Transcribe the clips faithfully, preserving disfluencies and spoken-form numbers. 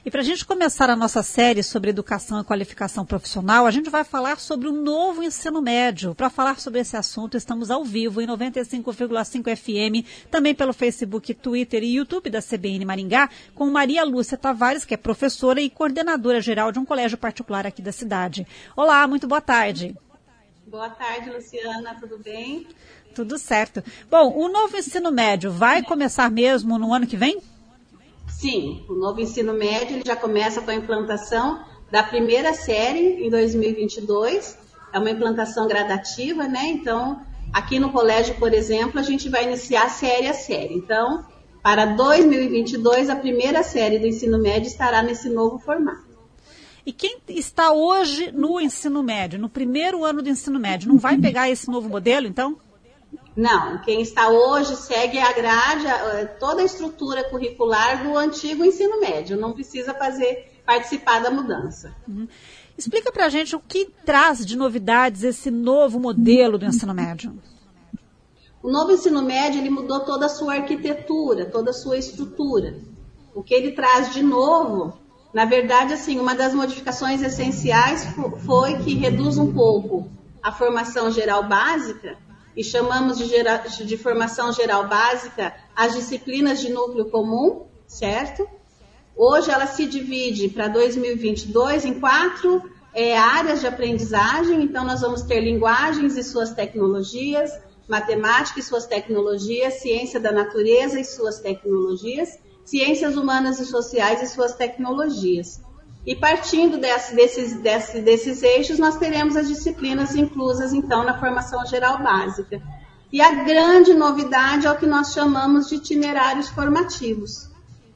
E para a gente começar a nossa série sobre educação e qualificação profissional, a gente vai falar sobre o novo ensino médio. Para falar sobre esse assunto, estamos ao vivo em noventa e cinco vírgula cinco F M, também pelo Facebook, Twitter e YouTube da C B N Maringá, com Maria Lúcia Tavares, que é professora e coordenadora geral de um colégio particular aqui da cidade. Olá, muito boa tarde. Boa tarde, Luciana, tudo bem? Tudo certo. Bom, o novo ensino médio vai começar mesmo no ano que vem? Sim, o novo ensino médio ele já começa com a implantação da primeira série em dois mil e vinte e dois. É uma implantação gradativa, né? Então, aqui no colégio, por exemplo, a gente vai iniciar série a série. Então, para dois mil e vinte e dois, a primeira série do ensino médio estará nesse novo formato. E quem está hoje no ensino médio, no primeiro ano do ensino médio, não vai pegar esse novo modelo, então? Não, quem está hoje segue a grade, toda a estrutura curricular do antigo ensino médio, não precisa fazer, participar da mudança. Uhum. Explica pra gente o que traz de novidades esse novo modelo do ensino médio. O novo ensino médio, ele mudou toda a sua arquitetura, toda a sua estrutura. O que ele traz de novo, na verdade, assim, uma das modificações essenciais foi que reduz um pouco a formação geral básica, e chamamos de, gera, de formação geral básica as disciplinas de núcleo comum, certo? Hoje ela se divide para dois mil e vinte e dois em quatro é, áreas de aprendizagem, então nós vamos ter linguagens e suas tecnologias, matemática e suas tecnologias, ciência da natureza e suas tecnologias, ciências humanas e sociais e suas tecnologias. E partindo desse, desses, desse, desses eixos, nós teremos as disciplinas inclusas, então, na formação geral básica. E a grande novidade é o que nós chamamos de itinerários formativos.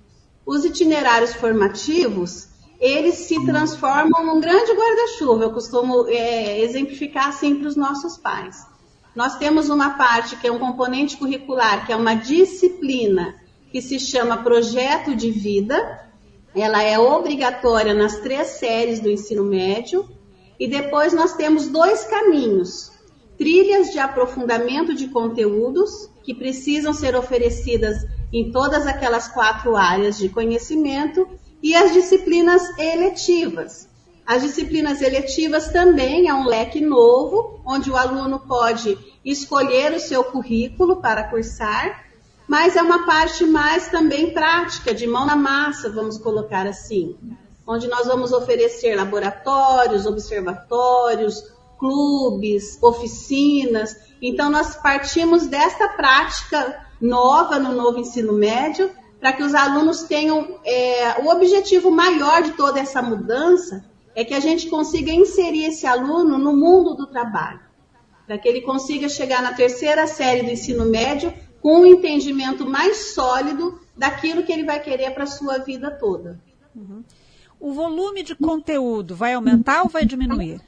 Os itinerários formativos, eles se transformam num grande guarda-chuva. Eu costumo é, exemplificar assim para os nossos pais. Nós temos uma parte que é um componente curricular, que é uma disciplina que se chama Projeto de Vida. Ela é obrigatória nas três séries do ensino médio. E depois nós temos dois caminhos. Trilhas de aprofundamento de conteúdos, que precisam ser oferecidas em todas aquelas quatro áreas de conhecimento. E as disciplinas eletivas. As disciplinas eletivas também é um leque novo, onde o aluno pode escolher o seu currículo para cursar, mas é uma parte mais também prática, de mão na massa, vamos colocar assim, onde nós vamos oferecer laboratórios, observatórios, clubes, oficinas. Então, nós partimos desta prática nova no novo ensino médio, para que os alunos tenham é, o objetivo maior de toda essa mudança, é que a gente consiga inserir esse aluno no mundo do trabalho, para que ele consiga chegar na terceira série do ensino médio com um entendimento mais sólido daquilo que ele vai querer para a sua vida toda. Uhum. O volume de conteúdo vai aumentar ou vai diminuir?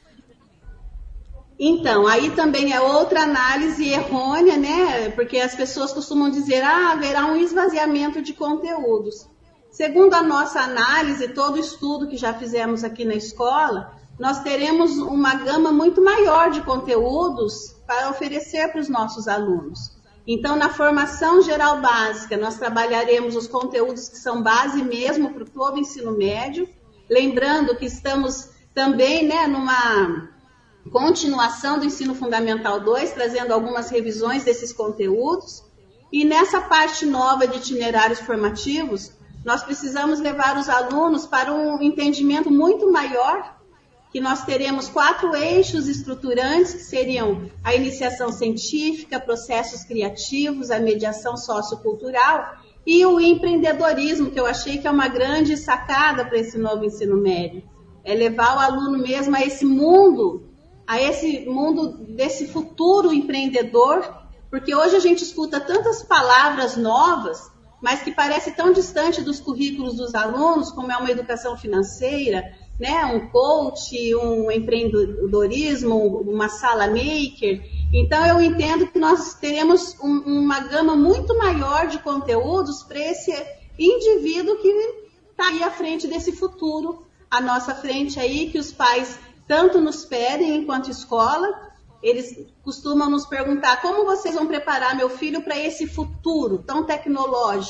Então, aí também é outra análise errônea, né? Porque as pessoas costumam dizer, ah, haverá um esvaziamento de conteúdos. Segundo a nossa análise, todo estudo que já fizemos aqui na escola, nós teremos uma gama muito maior de conteúdos para oferecer para os nossos alunos. Então, na formação geral básica, nós trabalharemos os conteúdos que são base mesmo para todo o ensino médio, lembrando que estamos também, né, numa continuação do ensino fundamental dois, trazendo algumas revisões desses conteúdos. E nessa parte nova de itinerários formativos, nós precisamos levar os alunos para um entendimento muito maior, que nós teremos quatro eixos estruturantes, que seriam a iniciação científica, processos criativos, a mediação sociocultural e o empreendedorismo, que eu achei que é uma grande sacada para esse novo ensino médio. É levar o aluno mesmo a esse mundo, a esse mundo desse futuro empreendedor, porque hoje a gente escuta tantas palavras novas, mas que parece tão distante dos currículos dos alunos, como é uma educação financeira, né, um coach, um empreendedorismo, uma sala maker. Então, eu entendo que nós teremos um, uma gama muito maior de conteúdos para esse indivíduo que está aí à frente desse futuro, à nossa frente aí, que os pais tanto nos pedem enquanto escola. Eles costumam nos perguntar como vocês vão preparar meu filho para esse futuro tão tecnológico.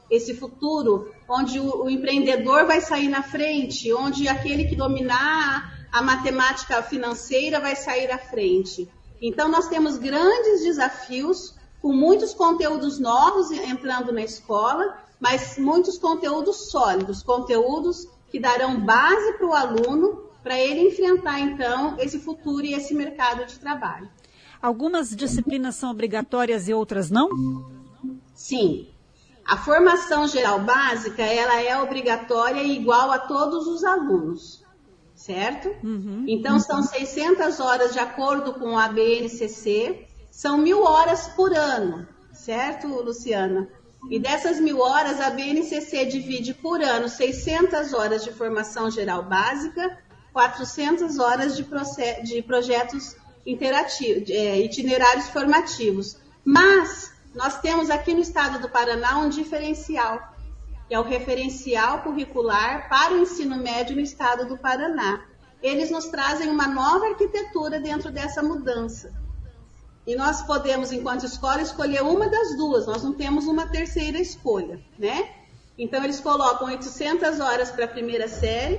esse futuro onde o, o empreendedor vai sair na frente, onde aquele que dominar a matemática financeira vai sair à frente. Então, nós temos grandes desafios, com muitos conteúdos novos entrando na escola, mas muitos conteúdos sólidos, conteúdos que darão base para o aluno, para ele enfrentar, então, esse futuro e esse mercado de trabalho. Algumas disciplinas são obrigatórias e outras não? Sim. A formação geral básica, ela é obrigatória e igual a todos os alunos, certo? Uhum. Então, são seiscentas horas de acordo com a B N C C, são mil horas por ano, certo, Luciana? E dessas mil horas, a B N C C divide por ano seiscentas horas de formação geral básica, quatrocentas horas de, proce- de projetos interativos, é, itinerários formativos. Mas nós temos aqui no estado do Paraná um diferencial, que é o referencial curricular para o ensino médio no estado do Paraná. Eles nos trazem uma nova arquitetura dentro dessa mudança. E nós podemos, enquanto escola, escolher uma das duas. Nós não temos uma terceira escolha, né? Então, eles colocam oitocentas horas para a primeira série,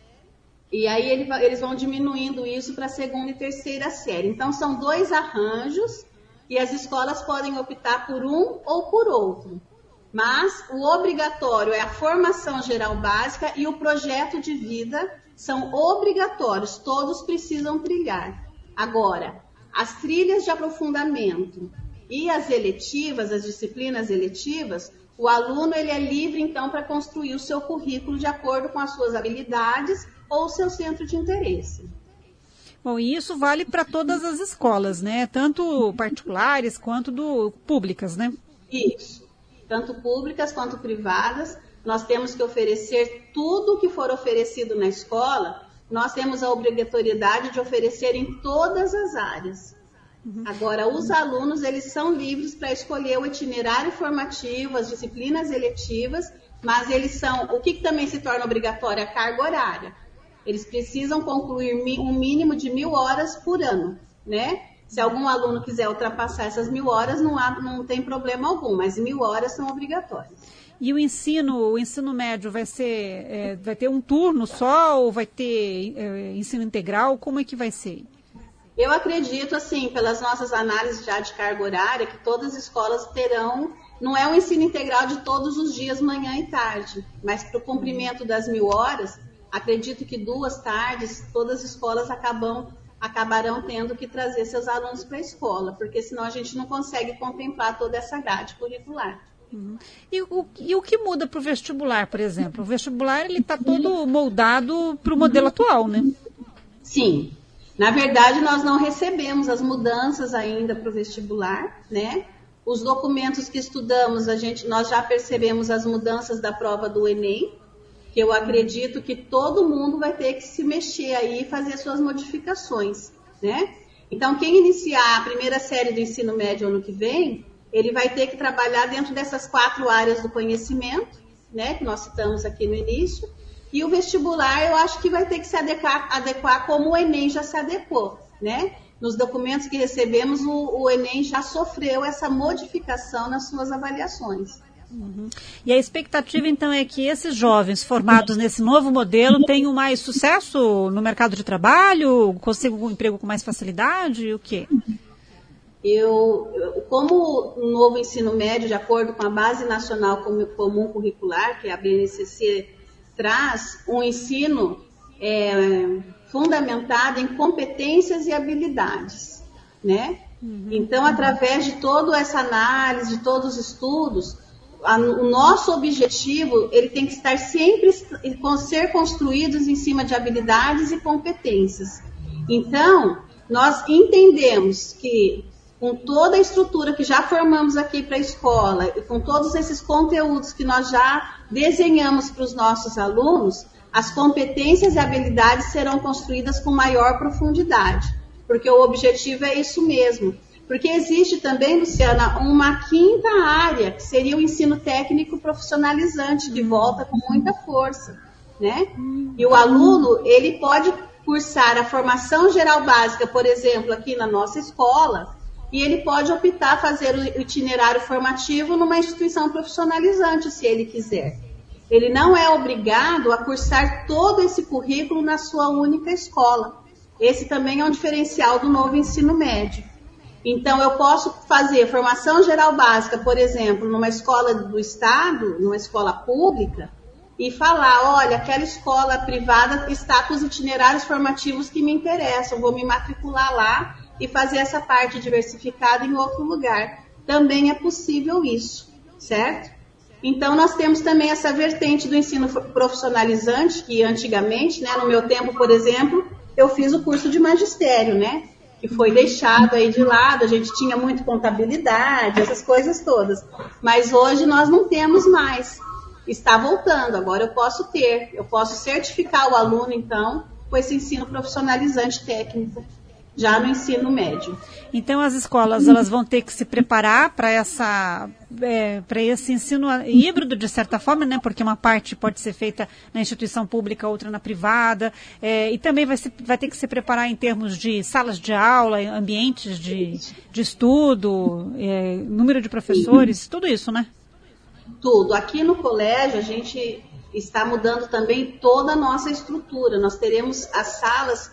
e aí eles vão diminuindo isso para a segunda e terceira série. Então, são dois arranjos, e as escolas podem optar por um ou por outro. Mas o obrigatório é a formação geral básica e o projeto de vida são obrigatórios, todos precisam trilhar. Agora, as trilhas de aprofundamento e as eletivas, as disciplinas eletivas, o aluno ele é livre, então, para construir o seu currículo de acordo com as suas habilidades ou o seu centro de interesse. Bom, e isso vale para todas as escolas, né? Tanto particulares quanto do, públicas, né? Isso. Tanto públicas quanto privadas. Nós temos que oferecer tudo o que for oferecido na escola. Nós temos a obrigatoriedade de oferecer em todas as áreas. Uhum. Agora, os alunos, eles são livres para escolher o itinerário formativo, as disciplinas eletivas, mas eles são, o que também se torna obrigatório? A carga horária. Eles precisam concluir um mínimo de mil horas por ano, né? Se algum aluno quiser ultrapassar essas mil horas, não, há, não tem problema algum, mas mil horas são obrigatórias. E o ensino, o ensino médio vai ser, é, vai ter um turno só ou vai ter é, ensino integral? Como é que vai ser? Eu acredito, assim, pelas nossas análises já de carga horária, que todas as escolas terão, não é um ensino integral de todos os dias, manhã e tarde, mas para o cumprimento das mil horas, acredito que duas tardes, todas as escolas acabam, acabarão tendo que trazer seus alunos para a escola, porque senão a gente não consegue contemplar toda essa grade curricular. Uhum. E, o, e o que muda para o vestibular, por exemplo? O vestibular está todo moldado para o modelo atual, né? Sim. Na verdade, nós não recebemos as mudanças ainda para o vestibular, né? Os documentos que estudamos, a gente, nós já percebemos as mudanças da prova do Enem, que eu acredito que todo mundo vai ter que se mexer aí e fazer suas modificações, né? Então, quem iniciar a primeira série do ensino médio ano que vem, ele vai ter que trabalhar dentro dessas quatro áreas do conhecimento, né, que nós citamos aqui no início, e o vestibular eu acho que vai ter que se adequar, adequar como o Enem já se adequou, né? Nos documentos que recebemos, o, o Enem já sofreu essa modificação nas suas avaliações. Uhum. E a expectativa, então, é que esses jovens formados nesse novo modelo tenham mais sucesso no mercado de trabalho, consigam um emprego com mais facilidade, o quê? Eu, como o novo ensino médio, de acordo com a Base Nacional Comum Curricular, que a B N C C traz, um ensino é, fundamentado em competências e habilidades, né? Uhum. Então, através de toda essa análise, de todos os estudos, a, o nosso objetivo ele tem que estar sempre ser construídos em cima de habilidades e competências. Então, nós entendemos que com toda a estrutura que já formamos aqui para a escola e com todos esses conteúdos que nós já desenhamos para os nossos alunos, as competências e habilidades serão construídas com maior profundidade, porque o objetivo é isso mesmo. Porque existe também, Luciana, uma quinta área, que seria o ensino técnico profissionalizante, que volta com muita força, né? E o aluno, ele pode cursar a formação geral básica, por exemplo, aqui na nossa escola, e ele pode optar fazer o itinerário formativo numa instituição profissionalizante, se ele quiser. Ele não é obrigado a cursar todo esse currículo na sua única escola. Esse também é um diferencial do novo ensino médio. Então, eu posso fazer formação geral básica, por exemplo, numa escola do Estado, numa escola pública, e falar, olha, aquela escola privada está com os itinerários formativos que me interessam, vou me matricular lá e fazer essa parte diversificada em outro lugar. Também é possível isso, certo? Então, nós temos também essa vertente do ensino profissionalizante, que antigamente, né, no meu tempo, por exemplo, eu fiz o curso de magistério, né, que foi deixado aí de lado, a gente tinha muito contabilidade, essas coisas todas. Mas hoje nós não temos mais. Está voltando, agora eu posso ter, eu posso certificar o aluno, então, com esse ensino profissionalizante técnico, já no ensino médio. Então, as escolas elas vão ter que se preparar para essa, é, para esse ensino híbrido, de certa forma, né? Porque uma parte pode ser feita na instituição pública, outra na privada, é, e também vai, se, vai ter que se preparar em termos de salas de aula, ambientes de, de estudo, é, número de professores, tudo isso, né? Tudo. Aqui no colégio, a gente está mudando também toda a nossa estrutura. Nós teremos as salas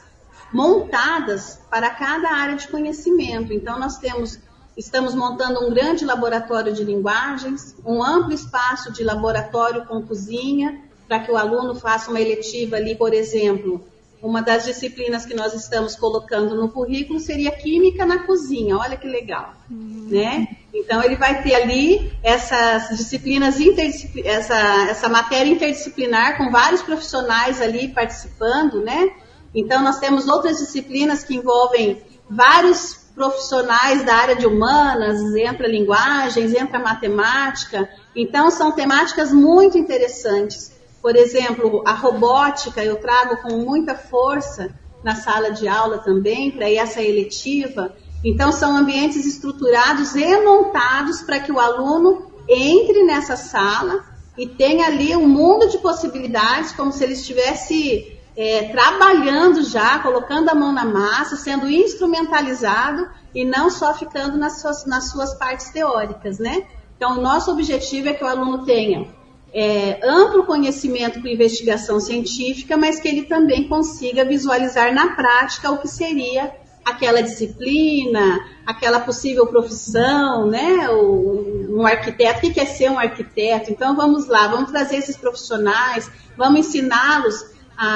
montadas para cada área de conhecimento. Então, nós temos, estamos montando um grande laboratório de linguagens, um amplo espaço de laboratório com cozinha, para que o aluno faça uma eletiva ali, por exemplo. Uma das disciplinas que nós estamos colocando no currículo seria Química na Cozinha. Olha que legal, uhum. né? Então, ele vai ter ali essas disciplinas, interdiscipl... essa, essa matéria interdisciplinar com vários profissionais ali participando, né? Então, nós temos outras disciplinas que envolvem vários profissionais da área de humanas, entra linguagens, entra matemática. Então, são temáticas muito interessantes. Por exemplo, a robótica eu trago com muita força na sala de aula também, para essa eletiva. Então, são ambientes estruturados e montados para que o aluno entre nessa sala e tenha ali um mundo de possibilidades, como se ele estivesse é, trabalhando já, colocando a mão na massa, sendo instrumentalizado e não só ficando nas suas, nas suas partes teóricas, né? Então, o nosso objetivo é que o aluno tenha É, amplo conhecimento com investigação científica, mas que ele também consiga visualizar na prática o que seria aquela disciplina, aquela possível profissão, né? O, um arquiteto, o que é ser um arquiteto? Então, vamos lá, vamos trazer esses profissionais, vamos ensiná-los a,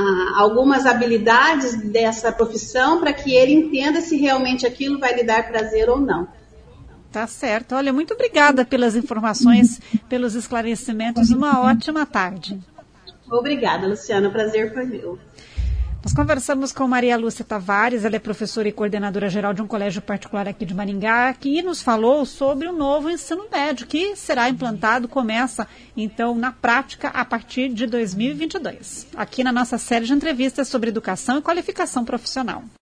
a algumas habilidades dessa profissão para que ele entenda se realmente aquilo vai lhe dar prazer ou não. Tá certo. Olha, muito obrigada pelas informações, pelos esclarecimentos. Uma ótima tarde. Obrigada, Luciana. O prazer foi meu. Nós conversamos com Maria Lúcia Tavares, ela é professora e coordenadora geral de um colégio particular aqui de Maringá, que nos falou sobre o novo ensino médio, que será implantado, começa, então, na prática, a partir de dois mil e vinte e dois. Aqui na nossa série de entrevistas sobre educação e qualificação profissional.